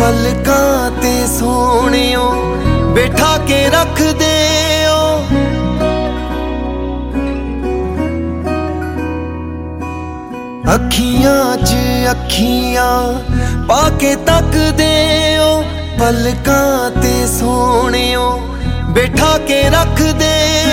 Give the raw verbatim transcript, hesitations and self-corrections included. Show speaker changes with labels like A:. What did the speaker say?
A: पलकां ते सोहणियों बैठा के रख दे ओ। अखियां च अखियां पाके तक दे ओ, पलकां ते सोहणियों बैठा के रख दे